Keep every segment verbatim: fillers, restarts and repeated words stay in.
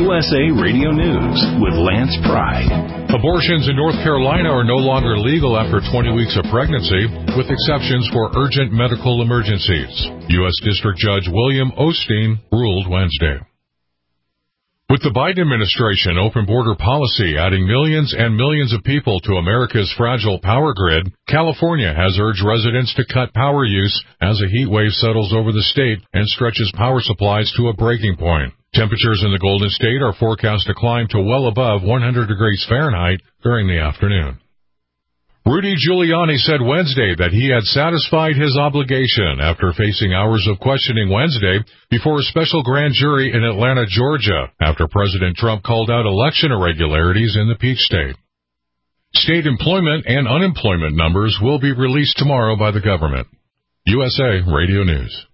U S A Radio News with Lance Pry. Abortions in North Carolina are no longer legal after twenty weeks of pregnancy, with exceptions for urgent medical emergencies. U S District Judge William Osteen ruled Wednesday. With the Biden administration open border policy adding millions and millions of people to America's fragile power grid, California has urged residents to cut power use as a heat wave settles over the state and stretches power supplies to a breaking point. Temperatures in the Golden State are forecast to climb to well above one hundred degrees Fahrenheit during the afternoon. Rudy Giuliani said Wednesday that he had satisfied his obligation after facing hours of questioning Wednesday before a special grand jury in Atlanta, Georgia, after President Trump called out election irregularities in the Peach State. State employment and unemployment numbers will be released tomorrow by the government. U S A Radio News.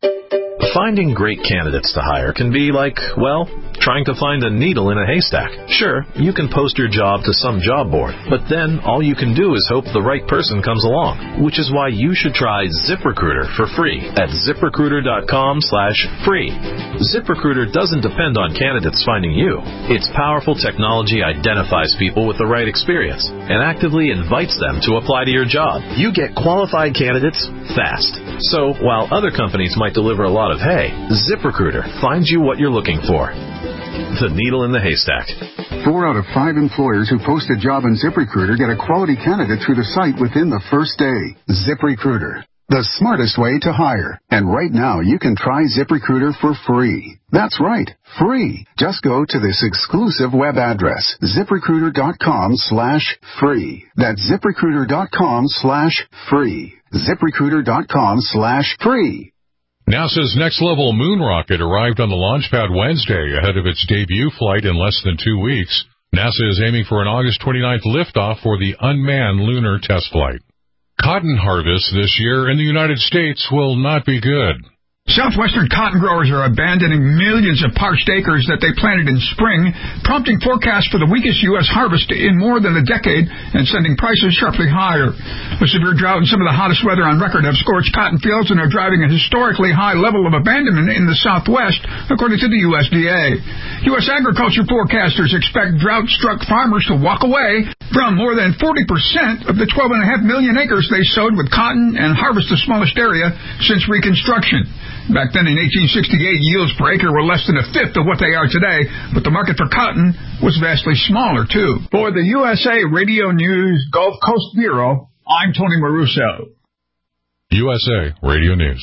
Finding great candidates to hire can be like, well, trying to find a needle in a haystack. Sure, you can post your job to some job board, but then all you can do is hope the right person comes along, which is why you should try ZipRecruiter for free at ZipRecruiter.com slash free. ZipRecruiter doesn't depend on candidates finding you. Its powerful technology identifies people with the right experience and actively invites them to apply to your job. You get qualified candidates fast. So, while other companies might deliver a lot of hay, ZipRecruiter finds you what you're looking for. The needle in the haystack. Four out of five employers who post a job on ZipRecruiter get a quality candidate through the site within the first day. ZipRecruiter, the smartest way to hire. And right now, you can try ZipRecruiter for free. That's right, free. Just go to this exclusive web address, ZipRecruiter.com slash free. That's ZipRecruiter.com slash free. ZipRecruiter.com slash free. NASA's next-level moon rocket arrived on the launch pad Wednesday ahead of its debut flight in less than two weeks. NASA is aiming for an August twenty-ninth liftoff for the unmanned lunar test flight. Cotton harvest this year in the United States will not be good. Southwestern cotton growers are abandoning millions of parched acres that they planted in spring, prompting forecasts for the weakest U S harvest in more than a decade and sending prices sharply higher. A severe drought and some of the hottest weather on record have scorched cotton fields and are driving a historically high level of abandonment in the Southwest, according to the U S D A. U S agriculture forecasters expect drought-struck farmers to walk away from more than forty percent of the twelve point five million acres they sowed with cotton and harvest the smallest area since Reconstruction. Back then in eighteen sixty-eight, yields per acre were less than a fifth of what they are today, but the market for cotton was vastly smaller, too. For the U S A Radio News Gulf Coast Bureau, I'm Tony Maruso. U S A Radio News.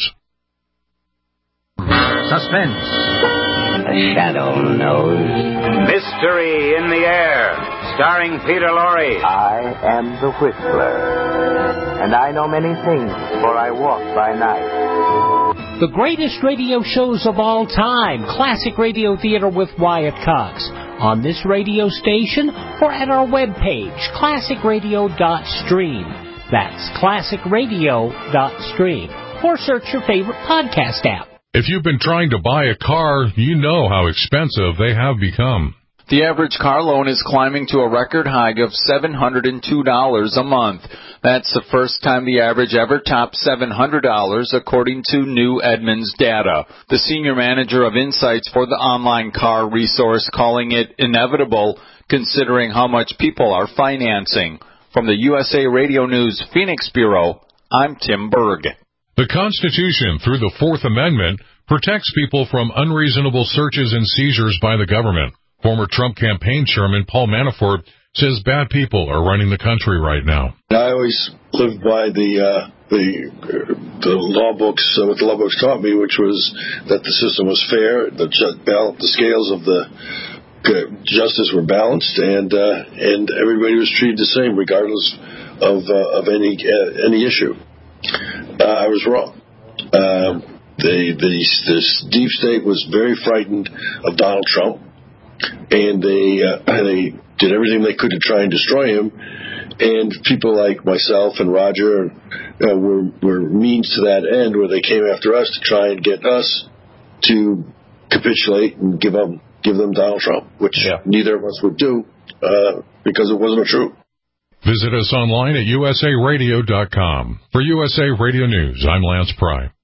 Suspense. The Shadow Knows. Mystery in the Air, starring Peter Lorre. I am the Whistler, and I know many things, for I walk by night. The greatest radio shows of all time, Classic Radio Theater with Wyatt Cox, on this radio station or at our webpage, classic radio dot stream. That's classic radio dot stream. Or search your favorite podcast app. If you've been trying to buy a car, you know how expensive they have become. The average car loan is climbing to a record high of seven hundred two dollars a month. That's the first time the average ever topped seven hundred dollars, according to New Edmunds data. The senior manager of Insights for the online car resource calling it inevitable, considering how much people are financing. From the U S A Radio News Phoenix Bureau, I'm Tim Berg. The Constitution, through the Fourth Amendment, protects people from unreasonable searches and seizures by the government. Former Trump campaign chairman Paul Manafort says bad people are running the country right now. I always lived by the uh, the the law books, uh, what the law books taught me, which was that the system was fair, the the scales of the justice were balanced, and uh, and everybody was treated the same, regardless of uh, of any uh, any issue. Uh, I was wrong. Uh, the the this deep state was very frightened of Donald Trump. And they uh, they did everything they could to try and destroy him. And people like myself and Roger uh, were were means to that end, where they came after us to try and get us to capitulate and give them give them Donald Trump, which yeah. neither of us would do uh, because it wasn't true. Visit us online at U S A radio dot com. For U S A Radio News, I'm Lance Pry.